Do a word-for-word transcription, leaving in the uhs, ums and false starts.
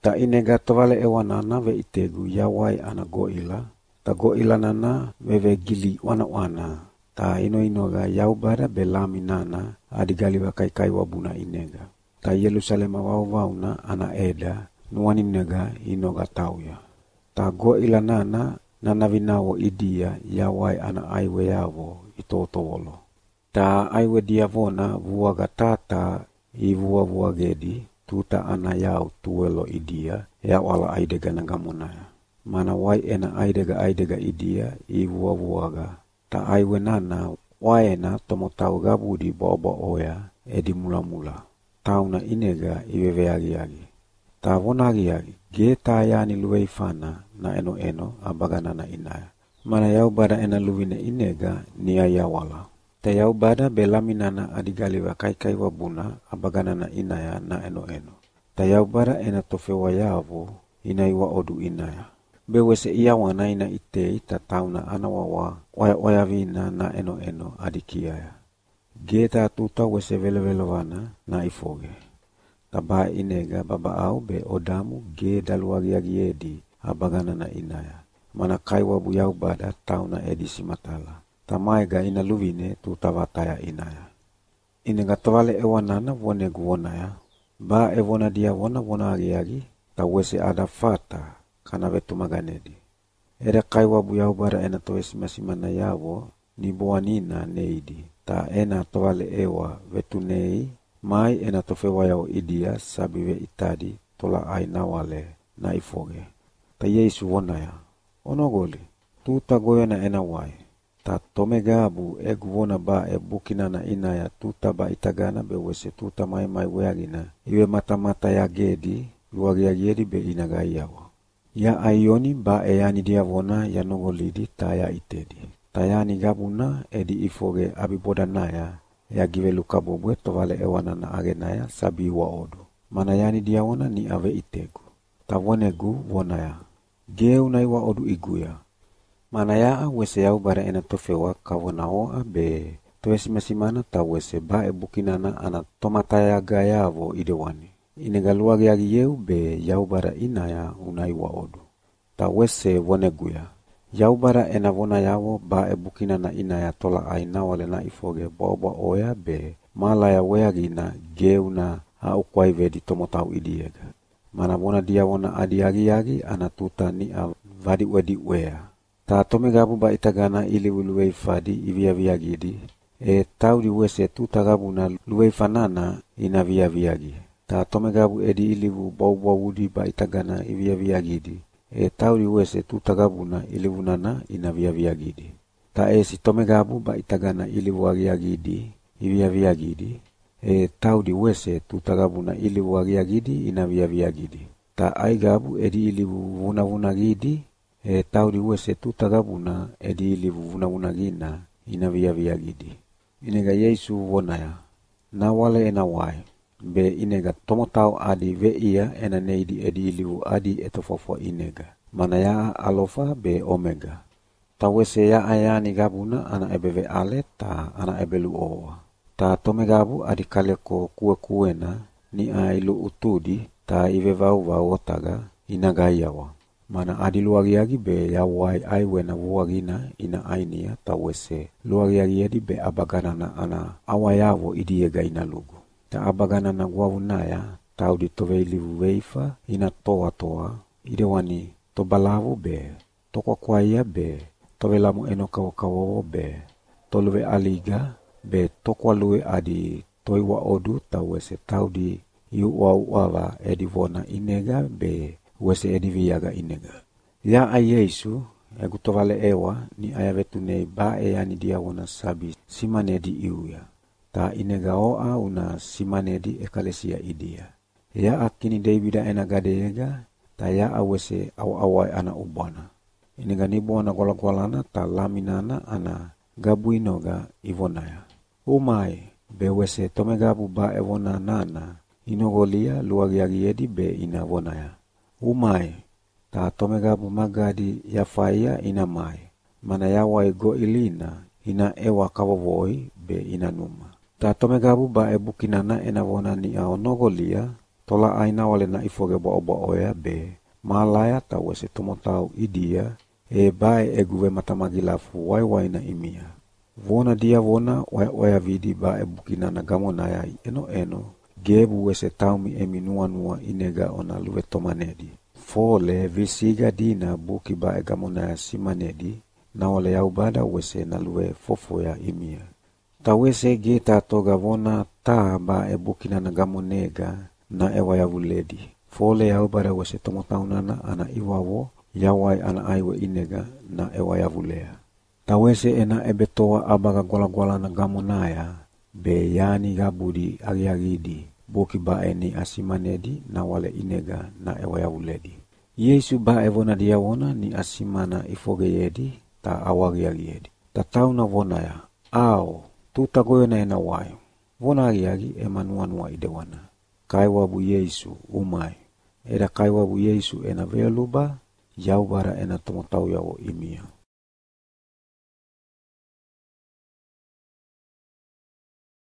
Ta inega tovale ewanana ve itegu yawai ana goila. Ta goila nana veve gili wana wana. Ta ino inoga yaubada belami nana adigaliwa kai kai wabuna inega. Ta Yerusalema wau wauna ana eda nuani nega inoga tauya. Ta goila nana nana vinawo idia yawai ana aiwe yawo itotowolo. Ta aiwe diavona vuaga tata i vua vua gedi tuta ana yau tuwelo idia ya wala aidega nagamonaya. Mana wai ena aidega aidega idia i vua vuaga. Ta aiwe nana waena tomotau gabudi boba oya edi mula mula. Tauna inega iwewe agi agi. Ta wona agi agi. Ge ta yani luwei fana na eno eno abagana na inaya. Mana yau bada ena luwine inega ni ayawala. Ta yau bada belaminana adigaliwa kai kai wabuna abagana na inaya na eno eno. Ta yau bada ena tofewa yawo inaiwa odu inaya. Bewese iya wana ina ite ita tauna anawawa oya oya vina na eno eno adikiaya. Geta tuta wese vele vele wana na ifoge. Taba inega baba au be odamu ge daluagi agi edi abagana na inaya. Mana kaiwa bu yau bada tauna edi simatala. Tamaiga ina luvine tuta wataya inaya. Inega tawale ewanana wone guwonaya. Ba evona dia wona wona agi agi ta wese ada fata kana vetu maganedi. Ere kaiwa bu yau bada ena toesi masimana yawo ni boanina neidi. Ta ena tawale ewa vetu nei mai ena tofewa yao idia sabiwe itadi tola aina wale na ifoge. Ta Yesu wonaya. Onogoli. Tuta goyona ena wai. Ta tome gabu egu wona ba e bukina na inaya tuta ba itagana be wese tuta mai mai weagina. Iwe mata mata ya gedi luagi ya gedi be inaga yawa. Ya ayoni ba e yani dia wona ya nogolidi ta ya itedi. Ta yani gabuna edi ifoge abiboda naya ya give lukabobwe tovale ewana na agenaya sabi wa odu. Mana yani dia wona ni ave itegu. Ta wonegu wonaya. Geu na iwa odu iguya. Mana yaa wese yau bara ena tofewa kawona oa be toesi masimana ta wese ba e bukinana ana tomataya gayavo idewani. Inega luagi agi yeu be yau bara inaya unai wa odu. Ta wese woneguya. Yau bara ena wona yawo ba e bukinana inaya tola aina wale na ifoge boba oya be malaya weagina geuna au kwai vedi tomotau idiega. Mana wona dia wona adi agi agi ana tuta ni a vadi wedi wea. Ta tome gabu ba itagana ili luwei fadi ivia via gidi. E tau di wese tuta gabu na luwei fanana ina via via gi. Ta tome gabu edi ili boba wudi ba itagana ivia via gidi. E tau di wese tuta gabu na ili wunana ina via via gidi. Ta esi tome gabu ba itagana ili wagia gidi ivia via gidi. E tau di wese tuta gabu na ili wagia gidi ina via via gidi. Ta ai gabu edi ili wuna wuna gidi. E tau di wese tuta gabuna edi ili vuna vuna gina ina via via gidi. Inega Yesu wonaya. Na wale ena wai. Be inega tomotau adi ve ia ena neidi edi ili adi etofofo inega. Mana yaa alofa be omega. Ta wese ya ayani gabuna ana ebeve ale ta ana ebelu owa. Ta tome gabu adi kaleko kue kuena ni ailu utudi ta ive vau vau otaga inaga yawa. Mana adi luagi agi be ya wai aiwe na wuagina ina ainia ta wese. Luagi agi edi be abagana na ana awayawo idiega ina lugu. Ta abagana na guavunaya tau di tove ilivu weifa ina toa toa idewani to balavu be. To kwa kwaia be. Tove lamu enoka wakawawo be. To luwe aliga be to kwa luwe adi toiwa odu ta wese tau di yu uau uawa edi vona inega be. Wese edi viaga inega. Ya a Yesu, egu tovale ewa ni ayavetu nei ba e yani dia wana sabi simanedi iuya. Ta inega oa una simanedi ekalesia idia. Ya akini Davida ena gadeega, ta ya a wese aw awai ana ubana. Inega nibuana gola golana ta laminana ana gabu inoga ivonaya. Umai, be wese tome gabu ba evona nana, inogolia luagiagi edi be ina vonaya. Umai, ta tome gabu magadi ya faya ina mai. Mana ya wai go ilina ina ewa kawawoi be ina numa. Ta tome gabu ba e bukinana ena wona ni a onogolia Tola aina wale na ifoge ba oba oya be, malaya ta wese tomotau idia, e bae eguwe matamagilafu wai wai na imia. Vona dia vona oya oya vidi ba e bukina na gamonaya eno eno, gebu wese taumi emi nua nua inega ona luwe tomanedi. Fole visiga dina buki ba e gamonaya simanedi, na wale yaubada wese na luwe fofo ya imia. Ta wese geta toga vona ta ba e bukina na gamonega na ewa ya vuledi. Fole yaubada wese tomotaunana ana iwawo, yawai ana aiwe inega na ewa ya vulea. Ta wese ena ebetoa abaga gwala gwala na gamonaya, be yani gabudi agiagidi, buki ba e ni asimanedi na wale inega na ewa ya vuledi. Yesu ba e vona dia vona ni asimana ifoge yedi, ta awagiagi yedi. Ta tau na vona ya, ao, tuta goyo na ena wayo. Vona agiagi ema nua nua idewana. Kaiwabu Yesu umai. Eda kaiwabu Yesu ena vea luba, yaubara ena tomotau yawo imia.